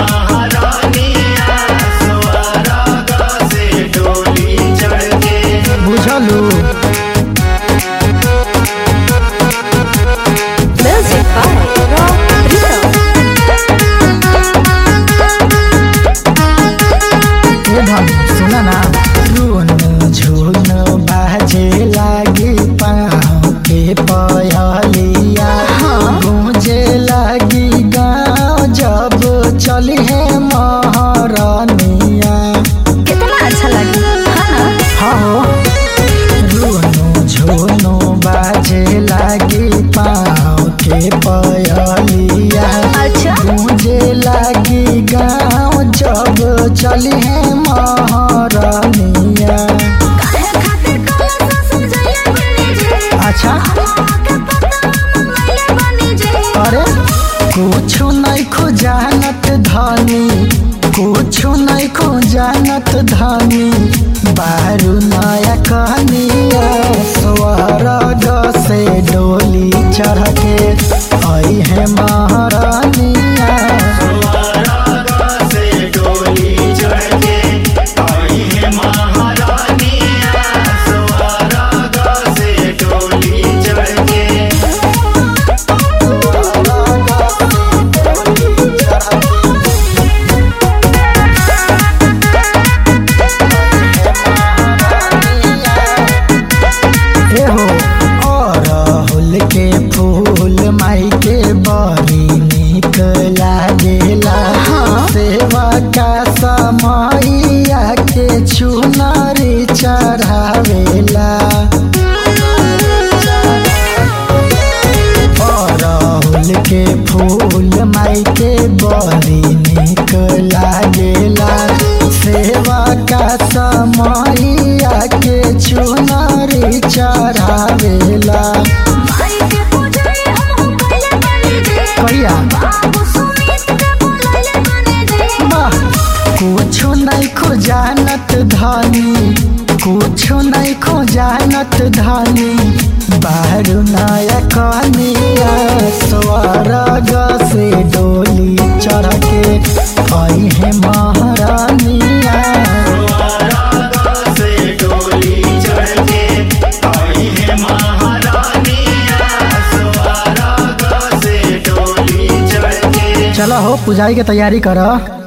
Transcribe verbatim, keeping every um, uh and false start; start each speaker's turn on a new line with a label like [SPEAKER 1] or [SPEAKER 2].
[SPEAKER 1] महारानिया स्वर्ग से डोली चढ़ के।
[SPEAKER 2] बुझलू
[SPEAKER 3] Music by Rock Rhythm.
[SPEAKER 2] ए धन सुना ना रुन झुन बाजे लागी पाँव के पयलिया गूंजे लागी गाँव जब चली है महारानिया।
[SPEAKER 3] कितना अच्छा लगी हाँ ना?
[SPEAKER 2] हो रुनु झुनु बाजे लागी पाँव के पयलिया
[SPEAKER 3] अच्छा
[SPEAKER 2] गूंजे लागी गाँव जब चली है महारानिया।
[SPEAKER 3] काहे खातिर कलसा सजैले बनी जे
[SPEAKER 2] अच्छा
[SPEAKER 3] के पता मनैले बनी जे।
[SPEAKER 2] अरे कुछु नहीं खो जानत धनी कुछु नहीं खो जानत धनी बारू नया कहानिया स्वर्ग से डोली चढ़ के आई है महारानिया।
[SPEAKER 1] स्वर्ग से डोली चढ़ के आई है महारानिया स्वर्ग से डोली चढ़ के।
[SPEAKER 2] अरहुल के फूल माई के बड़ी निक लागेला सेवा का समैया के चुनरी चढ़ावेला। अरहुल के फूल माई के बड़ी निक लागेला सेवा का समैया के चुनरी चढ़ावेला।
[SPEAKER 3] माई के पूजाई हम कइले बनी जे
[SPEAKER 2] कहिया
[SPEAKER 3] बाबू सुमित के बोलैले बनी जे।
[SPEAKER 2] वाह कुछु नहीं खो जानत धनी कुछु नहीं खो जानत धनी बारू नया कहानिया स्वर्ग से डोली चढ़ के आई है महारानिया।
[SPEAKER 1] स्वर्ग से डोली चढ़ के आई है महारानिया स्वर्ग से डोली चढ़ के।
[SPEAKER 2] चलो हो पुजाई के तैयारी करो।